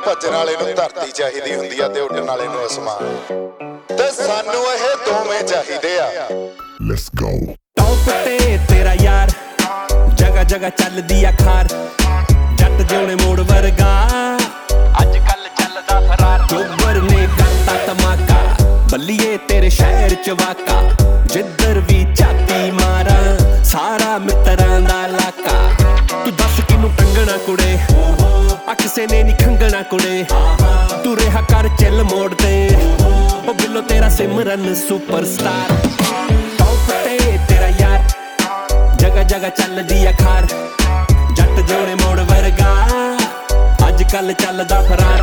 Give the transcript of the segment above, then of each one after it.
ਭੱਜਣ ਵਾਲੇ ਨੂੰ ਧਰਤੀ ਚਾਹੀਦੀ ਹੁੰਦੀ ਆ ਤੇ ਉੱਡਣ ਵਾਲੇ ਨੂੰ ਅਸਮਾਨ, ਤੇ ਸਾਨੂੰ ਇਹ ਦੋਵੇਂ ਚਾਹੀਦੇ ਆ। Let's go. ਟੌਪ ਤੇ ਤੇਰਾ ਯਾਰ, ਜਗ੍ਹਾ ਜਗ੍ਹਾ ਚੱਲਦੀ ਆ ਖਾਰ, ਜੱਟ ਜਿਉਣੇ ਮੋੜ ਵਰਗਾ ਅੱਜ ਕੱਲ ਚੱਲਦਾ ਫਰਾਰ। ਚੋਬਰ ਨੇ ਕਰਤਾ ਧਮਾਕਾ, ਬੱਲੀਏ ਤੇਰੇ ਸ਼ਹਿਰ ਚ ਵਾਕਾ, ਜਿੱਧਰ ਵੀ ਝਾਤੀ ਮਾਰਾਂ ਸਾਰਾ ਮਿੱਤਰਾਂ ਦਾ ਇਲਾਕਾ। ਤੂੰ ਦੱਸ ਕਿਨੂੰ ਟੰਗਣਾ ਕੁੜੇ, ਆ ਕਿਸੇ ਨੇ ਨੀ ਖੰਗਣਾ ਕੁੜੇ, ਤੂੰ ਰਿਹਾ ਕਰ ਚੱਲ ਮੋੜ ਤੇ, ਉਹ ਬਿੱਲੋ ਤੇਰਾ ਸਿਮਰਨ ਸੁਪਰਸਟਾਰ। ਟੌਪ ਤੇ ਤੇਰਾ ਯਾਰ, ਜਗ੍ਹਾ ਜਗ੍ਹਾ ਚੱਲਦੀ ਆ ਖਾਰ, ਜੱਟ ਜੋੜੇ ਮੋੜ ਵਰਗਾ ਅੱਜ ਕੱਲ ਚੱਲਦਾ ਫਰਾਰ।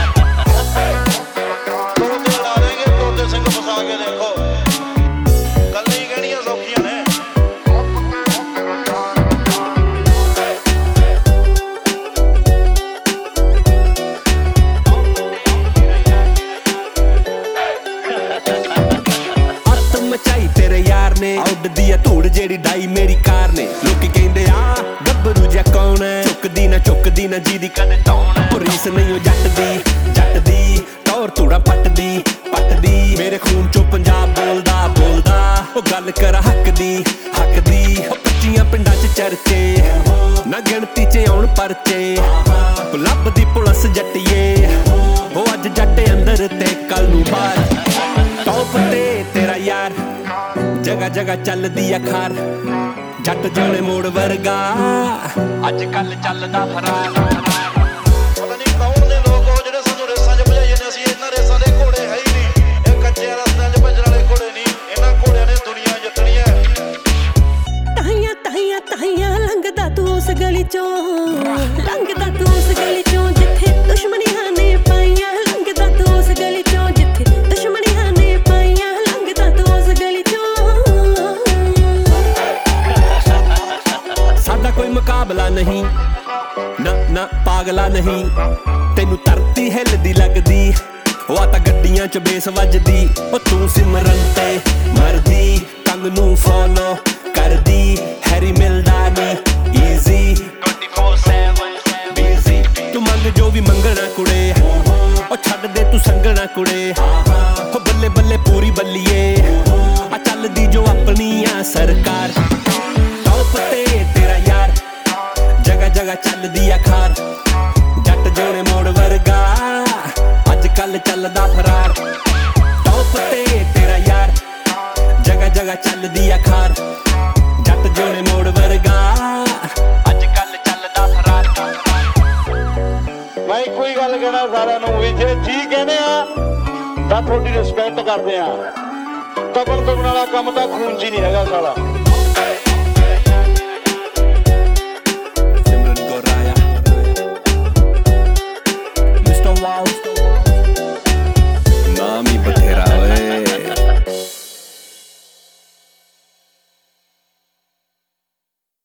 ਸਿੰਘ ਫਸਾ ਕੇ ਦੇਖੋ, ਗੱਲਾਂ ਹੀ ਕਹਿਣੀਆਂ ਸੌਖੀਆਂ ਨੇ। ਅੱਤ ਮਚਾਈ ਤੇਰੇ ਯਾਰ ਨੇ, ਉੱਡਦੀ ਆ ਧੂੜ ਜਿਹੜੀ ਡਾਈ ਮੇਰੀ ਕਾਰ ਨੇ। ਲੋਕੀ ਕਹਿੰਦੇ ਆ ਗੱਭਰੂ ਜਿਹਾ ਕੌਣ ਐ, ਚੁੱਕਦੀ ਨਾ ਜਿਹਦੀ ਕਦੇ ਤੌਣ। ਉਹ ਰੀਸ ਨਹੀਂ ਉਹ ਜੱਟ ਦੀ ਟੌਰ ਧੂੜਾ ਪੱਟਦੀ ਮੇਰੇ ਖੂਨ ਚੋਂ ਪੰਜਾਬ ਬੋਲਦਾ। ਉਹ ਗੱਲ ਕਰ ਹੱਕ ਦੀ, ਉਹ ਕੱਚੀਆਂ ਪਿੰਡਾਂ ਚ ਚਰਚੇ, ਨਾ ਗਿਣਤੀ ਚ ਆਉਣ ਪਰਚੇ, ਉਹ ਲੱਭਦੀ ਪੁਲਿਸ ਜੱਟੀਏ, ਉਹ ਅੱਜ ਜੱਟ ਅੰਦਰ ਤੇ ਕੱਲ ਨੂੰ ਬਾਹਰ। ਟੌਪ ਤੇ ਤੇਰਾ ਯਾਰ, ਜਗ੍ਹਾ ਜਗ੍ਹਾ ਚੱਲਦੀ ਆ ਖਾਰ, ਜੱਟ ਜੋੜੇ ਮੋੜ ਵਰਗਾ ਅੱਜ ਕੱਲ ਚੱਲਦਾ ਫਰਾਰ। ਪਤਾ ਨਹੀਂ ਕੌਣ ਨੇ ਲੋਕ ਉਹ ਜਿਹੜੇ ਸਾਨੂੰ ਰੇਸਾਂ 'ਚ ਭਜਾਈ ਜਾਂਦੇ। ਅਸੀਂ ਇਹਨਾਂ ਰੇਸਾਂ ਦੇ ਘੋੜੇ ਹੈ ਹੀ ਨਹੀਂ, ਇਹ ਕੱਚੇ ਰਸਤਿਆਂ 'ਚ ਭੱਜਣ ਵਾਲੇ ਘੋੜੇ ਨਹੀਂ, ਇਹਨਾਂ ਘੋੜਿਆਂ ਨੇ ਦੁਨੀਆ ਜਿੱਤਣੀ ਹੈ। ਤਾਹੀਆਂ ਲੰਘਦਾ ਤੂੰ ਉਸ ਗਲੀ ਚੋਂ, ਜਿੱਥੇ ਦੁਸ਼ਮਣੀਆਂ ਨੇ ਪਾਈਆਂ। ਲੰਘਦਾ ਤੂੰ ਉਸ ਗਲੀ ਚੋਂ, ਜਿੱਥੇ ਦੁਸ਼ਮਣੀਆਂ ਨੇ ਪਾਈਆਂ। ਲੰਘਦਾ ਤੂੰ ਉਸ ਗਲੀ ਚੋਂ। ਸਾਡਾ ਕੋਈ ਮੁਕਾਬਲਾ ਨਹੀਂ, ਨਾ ਪਾਗਲਾ ਨਹੀਂ, ਤੈਨੂੰ ਧਰਤੀ ਹਿੱਲਦੀ ਲੱਗਦੀ, ਉਹ ਆ ਤਾਂ ਗੱਡੀਆਂ ਚ ਬੇਸ ਵੱਜਦੀ। ਉਹ ਤੂੰ ਸਿਮਰਨ ਤੇ ਮਰਦੀ, ਕੰਗ ਨੂੰ ਫੋਲੋ ਕਰਦੀ, ਹੈਰੀ ਮਿਲਦਾ ਨੀ ਈਜ਼ੀ 24/7 ਬਿਜ਼ੀ। ਤੂੰ ਮੰਗ ਜੋ ਵੀ ਮੰਗਣਾ ਕੁੜੇ, ਉਹ ਛੱਡ ਦੇ ਤੂੰ ਸੰਗਣਾ ਕੁੜੇ, ਉਹ ਬੱਲੇ ਬੱਲੇ ਪੂਰੀ ਬੱਲੀਏ, ਆ ਚੱਲਦੀ ਜੋ ਆਪਣੀ ਆ ਸਰਕਾਰ। ਟੌਪ ਤੇ ਤੇਰਾ ਯਾਰ, ਜਗ੍ਹਾ ਜਗ੍ਹਾ ਚੱਲਦੀ ਆ ਖਾਰ, ਜੱਟ ਜੋੜੇ ਮੋੜ ਵਰਗਾ ਅੱਜ ਕੱਲ ਚੱਲਦਾ ਫਰਾਰ। ਟੌਪ ਤੇ ਤੇਰਾ ਯਾਰ, ਜਗ੍ਹਾ ਜਗ੍ਹਾ ਚੱਲਦੀ ਆ ਖਾਰ, ਜੱਟ ਜੋੜੇ ਮੋੜ ਵਰਗਾ ਅੱਜ ਕੱਲ ਚੱਲਦਾ ਫਰਾਰ। ਮੈਂ ਇੱਕੋ ਹੀ ਗੱਲ ਕਹਿਣਾ ਸਾਰਿਆਂ ਨੂੰ ਵੀ, ਜੇ ਜੀ ਕਹਿੰਦੇ ਆ ਤਾਂ ਤੁਹਾਡੀ ਰਿਸਪੈਕਟ ਕਰਦੇ ਆ। ਤਬਲ ਵਾਲਾ ਕੰਮ ਤਾਂ ਖੂਨ 'ਚ ਹੀ ਨਹੀਂ ਹੈਗਾ ਸਾਲਾ।